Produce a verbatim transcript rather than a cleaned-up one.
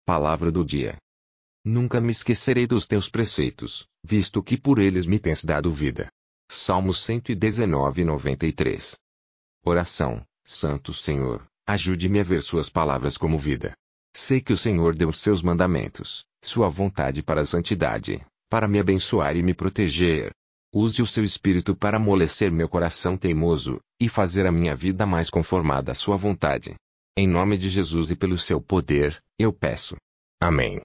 Palavra do dia. Nunca me esquecerei dos teus preceitos, visto que por eles me tens dado vida. Salmos cento e dezenove, noventa e três. Oração. Santo Senhor, ajude-me a ver suas palavras como vida. Sei que o Senhor deu os seus mandamentos, sua vontade para a santidade, para me abençoar e me proteger. Use o seu Espírito para amolecer meu coração teimoso, e fazer a minha vida mais conformada à sua vontade. Em nome de Jesus e pelo seu poder, eu peço. Amém.